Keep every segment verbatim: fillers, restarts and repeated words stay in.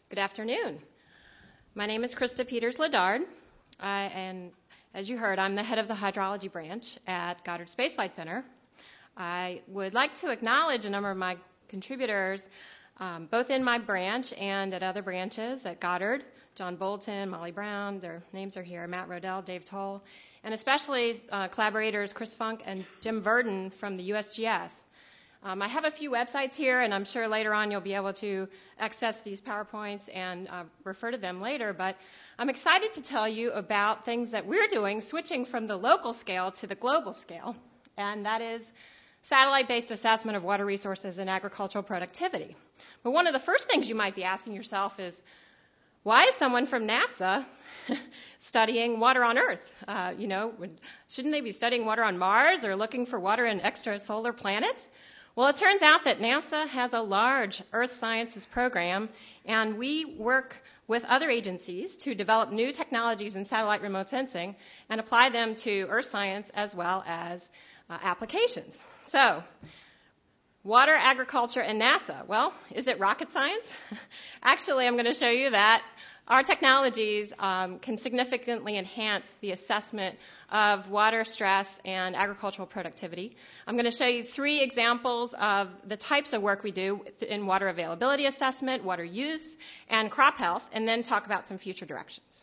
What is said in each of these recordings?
Good afternoon. My name is Krista Peters-Ledard, uh, and as you heard, I'm the head of the hydrology branch at Goddard Space Flight Center. I would like to acknowledge a number of my contributors, um, both in my branch and at other branches at Goddard, John Bolton, Molly Brown, their names are here, Matt Rodell, Dave Toll, and especially uh, collaborators Chris Funk and Jim Verdon from the U S G S. Um, I have a few websites here, and I'm sure later on you'll be able to access these PowerPoints and uh, refer to them later, but I'm excited to tell you about things that we're doing, switching from the local scale to the global scale, and that is satellite-based assessment of water resources and agricultural productivity. But one of the first things you might be asking yourself is, why is someone from NASA studying water on Earth? Uh, you know, shouldn't they be studying water on Mars or looking for water in extrasolar planets? Well, it turns out that NASA has a large Earth sciences program, and we work with other agencies to develop new technologies in satellite remote sensing and apply them to Earth science as well as uh, applications. So, water, agriculture, and NASA. Well, is it rocket science? Actually, I'm going to show you that our technologies um, can significantly enhance the assessment of water stress and agricultural productivity. I'm going to show you three examples of the types of work we do in water availability assessment, water use, and crop health, and then talk about some future directions.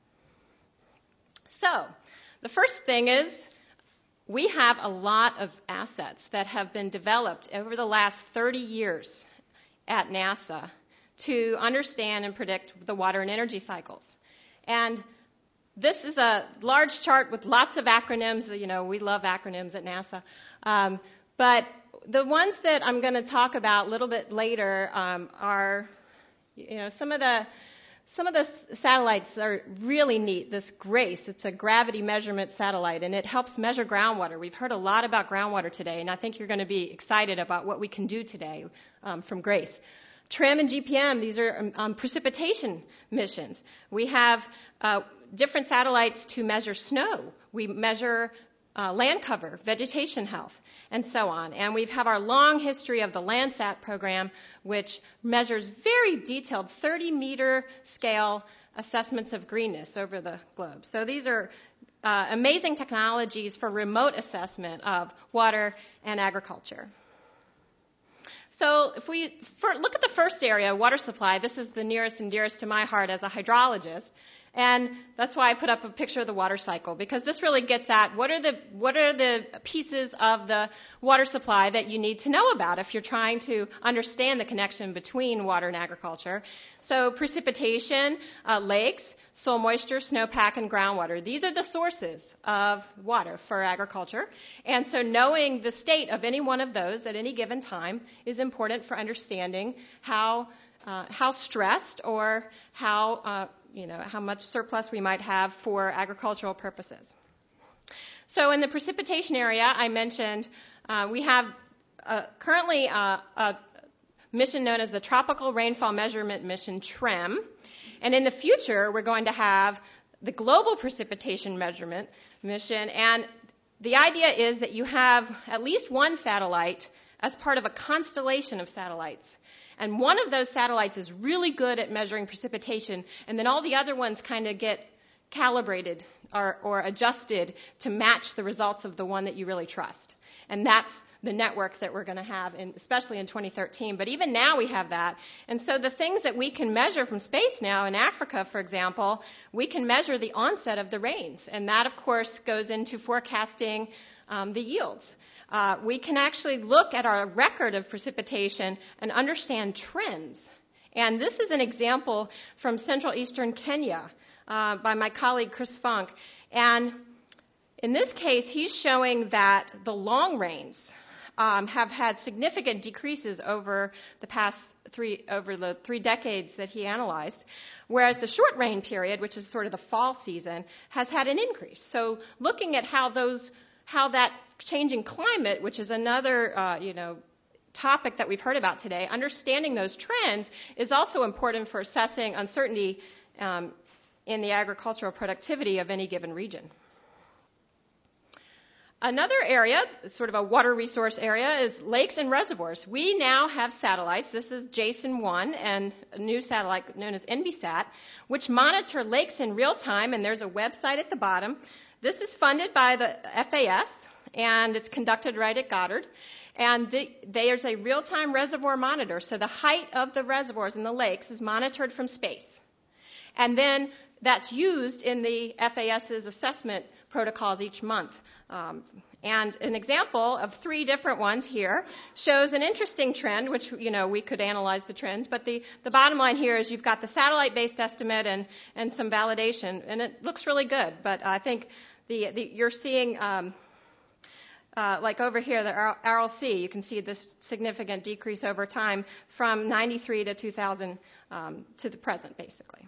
So, the first thing is we have a lot of assets that have been developed over the last thirty years at NASA to understand and predict the water and energy cycles. And this is a large chart with lots of acronyms. You know, we love acronyms at NASA. Um, but the ones that I'm going to talk about a little bit later um, are, you know, some of the some of the satellites are really neat. This GRACE, it's a gravity measurement satellite, and it helps measure groundwater. We've heard a lot about groundwater today, and I think you're going to be excited about what we can do today um, from GRACE. TRIM and G P M, these are um, precipitation missions. We have uh, different satellites to measure snow. We measure uh, land cover, vegetation health, and so on. And we have our long history of the Landsat program, which measures very detailed thirty-meter scale assessments of greenness over the globe. So these are uh, amazing technologies for remote assessment of water and agriculture. So if we look at the first area, water supply, this is the nearest and dearest to my heart as a hydrologist. And that's why I put up a picture of the water cycle, because this really gets at what are the what are the pieces of the water supply that you need to know about if you're trying to understand the connection between water and agriculture. So precipitation, uh, lakes, soil moisture, snowpack, and groundwater. These are the sources of water for agriculture. And so knowing the state of any one of those at any given time is important for understanding how uh, how stressed or how uh, you know, how much surplus we might have for agricultural purposes. So in the precipitation area, I mentioned uh, we have uh, currently uh, a mission known as the Tropical Rainfall Measurement Mission, TREM. And in the future, we're going to have the Global Precipitation Measurement Mission. And the idea is that you have at least one satellite as part of a constellation of satellites. And one of those satellites is really good at measuring precipitation, and then all the other ones kind of get calibrated or, or adjusted to match the results of the one that you really trust. And that's the network that we're going to have, in, especially in twenty thirteen. But even now we have that. And so the things that we can measure from space now, in Africa, for example, we can measure the onset of the rains. And that, of course, goes into forecasting um, the yields. Uh, we can actually look at our record of precipitation and understand trends. And this is an example from Central Eastern Kenya uh, by my colleague Chris Funk. And in this case, he's showing that the long rains um, have had significant decreases over the past three, over the three decades that he analyzed, whereas the short rain period, which is sort of the fall season, has had an increase. So looking at how those how that changing climate, which is another, uh, you know, topic that we've heard about today, understanding those trends is also important for assessing uncertainty um, in the agricultural productivity of any given region. Another area, sort of a water resource area, is lakes and reservoirs. We now have satellites. This is Jason one and a new satellite known as ENVISAT, which monitor lakes in real time, and there's a website at the bottom. This is funded by the F A S, and it's conducted right at Goddard. And the, there's a real-time reservoir monitor, so the height of the reservoirs in the lakes is monitored from space. And then that's used in the FAS's assessment protocols each month. Um, and an example of three different ones here shows an interesting trend, which, you know, we could analyze the trends, but the, the bottom line here is you've got the satellite-based estimate and, and some validation, and it looks really good. But I think the, the you're seeing, um, uh, like over here, the R L C, you can see this significant decrease over time from ninety-three to two thousand um, to the present, basically.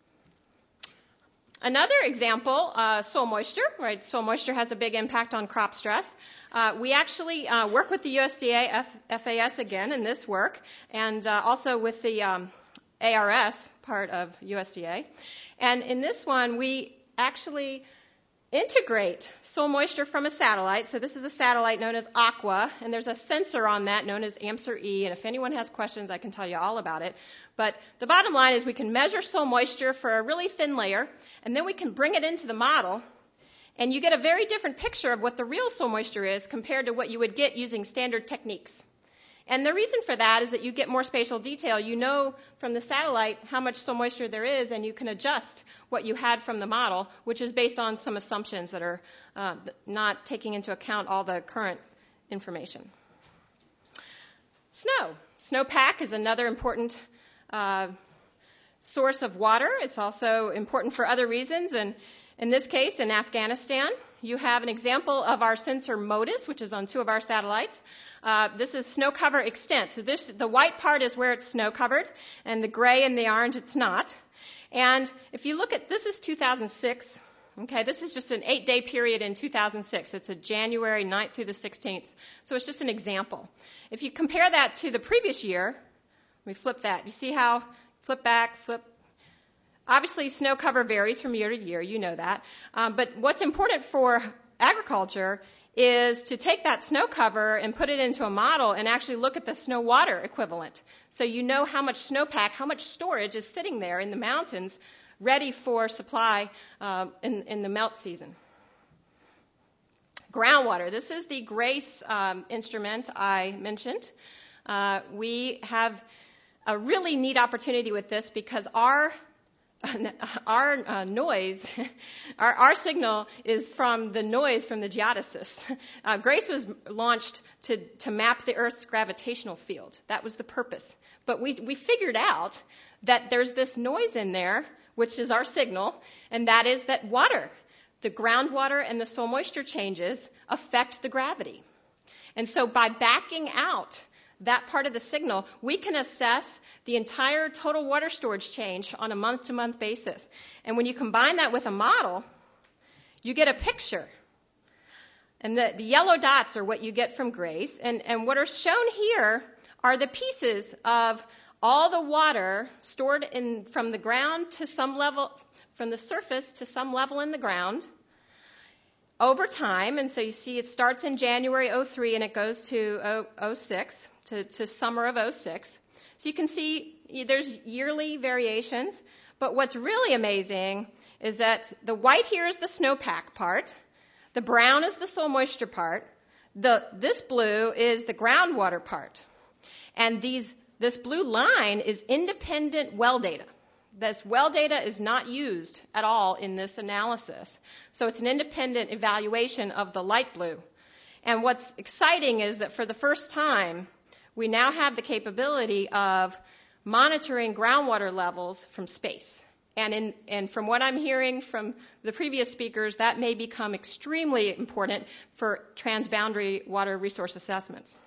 Another example, uh, soil moisture, right? Soil moisture has a big impact on crop stress. Uh, we actually uh, work with the U S D A F- FAS again in this work, and uh, also with the um, A R S part of U S D A. And in this one, we actually integrate soil moisture from a satellite. So this is a satellite known as Aqua, and there's a sensor on that known as AMSR-E. And if anyone has questions, I can tell you all about it. But the bottom line is we can measure soil moisture for a really thin layer, and then we can bring it into the model, and you get a very different picture of what the real soil moisture is compared to what you would get using standard techniques. And the reason for that is that you get more spatial detail. You know from the satellite how much soil moisture there is, and you can adjust what you had from the model, which is based on some assumptions that are uh, not taking into account all the current information. Snow. Snowpack is another important uh, source of water. It's also important for other reasons, and in this case, in Afghanistan, you have an example of our sensor MODIS, which is on two of our satellites. Uh, this is snow cover extent. So this, the white part is where it's snow covered, and the gray and the orange it's not. And if you look at, this is two thousand six. Okay, this is just an eight-day period in two thousand six. It's a January ninth through the sixteenth. So it's just an example. If you compare that to the previous year, we flip that. You see how, flip back, flip. Obviously, snow cover varies from year to year. You know that. Um, but what's important for agriculture is to take that snow cover and put it into a model and actually look at the snow water equivalent. So you know how much snowpack, how much storage is sitting there in the mountains ready for supply uh, in, in the melt season. Groundwater. This is the GRACE um, instrument I mentioned. Uh, we have a really neat opportunity with this because our Our uh, noise, our, our signal is from the noise from the geodesists. Uh, GRACE was launched to, to map the Earth's gravitational field. That was the purpose. But we, we figured out that there's this noise in there, which is our signal, and that is that water, the groundwater and the soil moisture changes affect the gravity. And so by backing out that part of the signal, we can assess the entire total water storage change on a month-to-month basis. And when you combine that with a model, you get a picture. And the, the yellow dots are what you get from GRACE. And, and what are shown here are the pieces of all the water stored in from the ground to some level, from the surface to some level in the ground over time. And so you see it starts in January oh three and it goes to oh six. To, to summer of oh six. So you can see there's yearly variations, but what's really amazing is that the white here is the snowpack part, the brown is the soil moisture part, the this blue is the groundwater part, and these this blue line is independent well data. This well data is not used at all in this analysis, so it's an independent evaluation of the light blue. And what's exciting is that for the first time, we now have the capability of monitoring groundwater levels from space. And, in, and from what I'm hearing from the previous speakers, that may become extremely important for transboundary water resource assessments.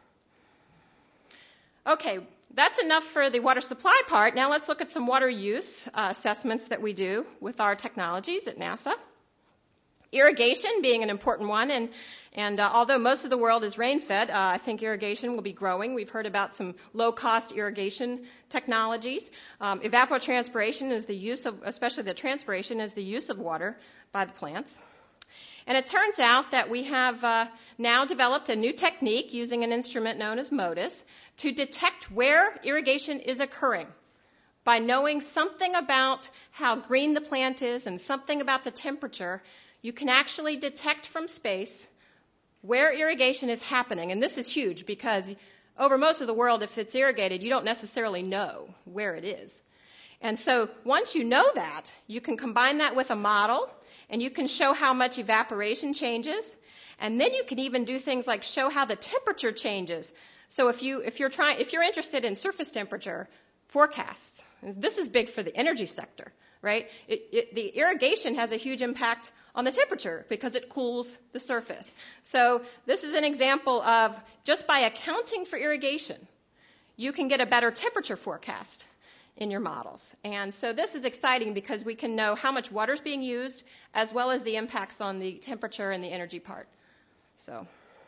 Okay, that's enough for the water supply part. Now let's look at some water use uh, assessments that we do with our technologies at NASA. Irrigation being an important one, and, and uh, although most of the world is rain-fed, uh, I think irrigation will be growing. We've heard about some low-cost irrigation technologies. Um, evapotranspiration is the use of, especially the transpiration, is the use of water by the plants. And it turns out that we have uh, now developed a new technique using an instrument known as MODIS to detect where irrigation is occurring. By knowing something about how green the plant is and something about the temperature, you can actually detect from space where irrigation is happening. And this is huge because over most of the world, if it's irrigated, you don't necessarily know where it is. And so once you know that, you can combine that with a model, and you can show how much evaporation changes. And then you can even do things like show how the temperature changes. So if, you, if, you're, trying, if you're interested in surface temperature forecasts, this is big for the energy sector, right? It, it, the irrigation has a huge impact on the temperature because it cools the surface. So this is an example of just by accounting for irrigation, you can get a better temperature forecast in your models. And so this is exciting because we can know how much water is being used as well as the impacts on the temperature and the energy part. So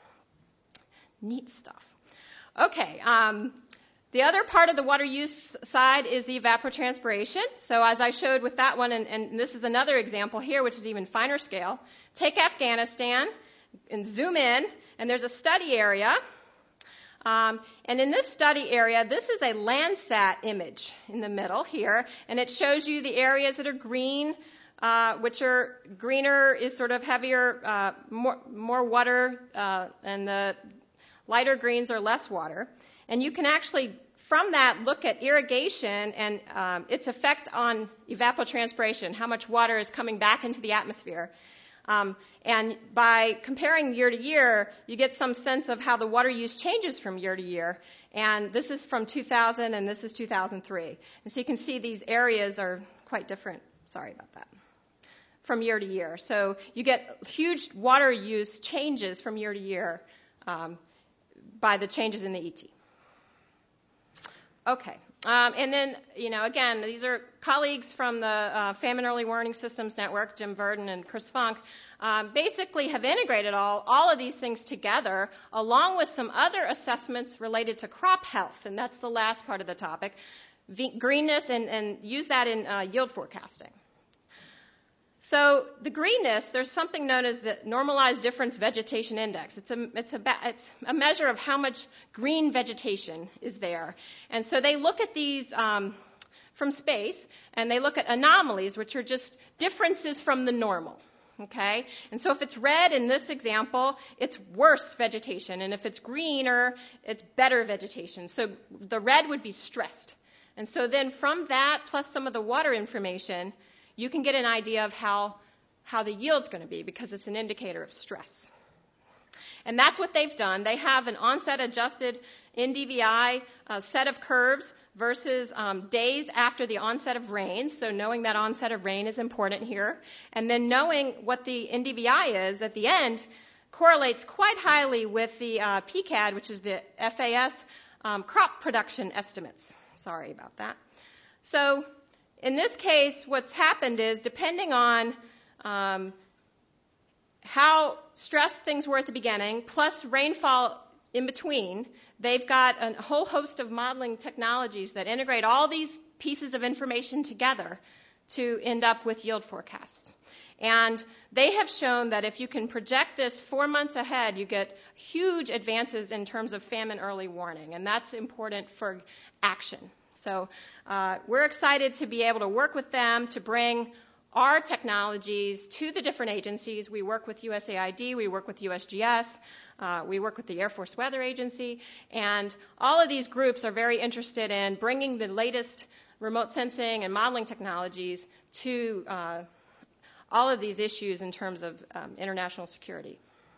neat stuff. Okay. Um, The other part of the water use side is the evapotranspiration. So as I showed with that one, and, and this is another example here, which is even finer scale. Take Afghanistan and zoom in, and there's a study area. Um, and in this study area, this is a Landsat image in the middle here, and it shows you the areas that are green, uh, which are greener is sort of heavier, uh, more, more water, uh, and the lighter greens are less water. And you can actually, from that, look at irrigation and um, its effect on evapotranspiration, how much water is coming back into the atmosphere. Um, and by comparing year to year, you get some sense of how the water use changes from year to year. And this is from two thousand, and this is two thousand three. And so you can see these areas are quite different. Sorry about that. From year to year. So you get huge water use changes from year to year um, by the changes in the E T. Okay. Um, and then, you know, again, these are colleagues from the uh, Famine Early Warning Systems Network, Jim Verdon and Chris Funk, um, basically have integrated all, all of these things together along with some other assessments related to crop health. And that's the last part of the topic, v- greenness, and, and use that in uh, yield forecasting. So the greenness, there's something known as the normalized difference vegetation index. It's a, it's, a, it's a measure of how much green vegetation is there. And so they look at these um, from space, and they look at anomalies, which are just differences from the normal. Okay? And so if it's red in this example, it's worse vegetation. And if it's greener, it's better vegetation. So the red would be stressed. And so then from that, plus some of the water information, you can get an idea of how, how the yield's going to be because it's an indicator of stress. And that's what they've done. They have an onset-adjusted N D V I uh, set of curves versus um, days after the onset of rain. So knowing that onset of rain is important here. And then knowing what the N D V I is at the end correlates quite highly with the uh, P C A D, which is the F A S um, crop production estimates. Sorry about that. So in this case, what's happened is, depending on um, how stressed things were at the beginning, plus rainfall in between, they've got a whole host of modeling technologies that integrate all these pieces of information together to end up with yield forecasts. And they have shown that if you can project this four months ahead, you get huge advances in terms of famine early warning, and that's important for action. So uh, we're excited to be able to work with them to bring our technologies to the different agencies. We work with U S A I D, we work with U S G S, uh, we work with the Air Force Weather Agency, and all of these groups are very interested in bringing the latest remote sensing and modeling technologies to uh, all of these issues in terms of um, international security.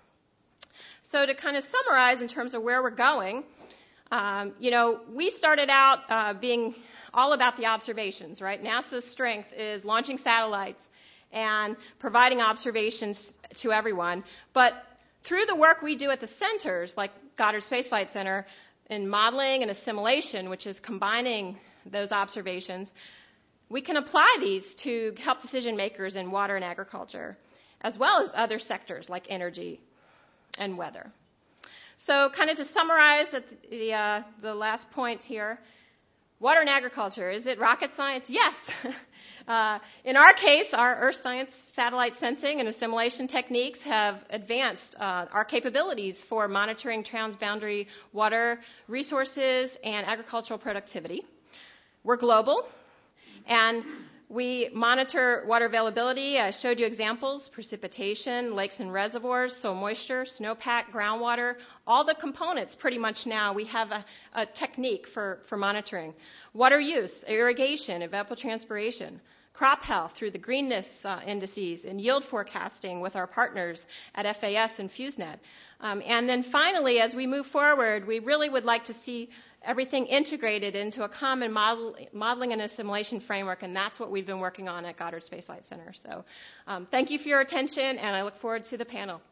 So to kind of summarize in terms of where we're going, Um, you know, we started out uh, being all about the observations, right? NASA's strength is launching satellites and providing observations to everyone. But through the work we do at the centers, like Goddard Space Flight Center, in modeling and assimilation, which is combining those observations, we can apply these to help decision makers in water and agriculture, as well as other sectors like energy and weather. So kind of to summarize at the, uh, the last point here, Water and agriculture, is it rocket science? Yes. Uh, in our case, our earth science satellite sensing and assimilation techniques have advanced uh, our capabilities for monitoring transboundary water resources and agricultural productivity. We're global, and we monitor water availability. I showed you examples: precipitation, lakes and reservoirs, soil moisture, snowpack, groundwater, all the components pretty much now. We have a, a technique for, for monitoring. Water use, irrigation, evapotranspiration, crop health through the greenness uh, indices, and yield forecasting with our partners at F A S and FuseNet. Um, and then finally, as we move forward, we really would like to see everything integrated into a common model, modeling and assimilation framework, and that's what we've been working on at Goddard Space Flight Center. So um, thank you for your attention, and I look forward to the panel.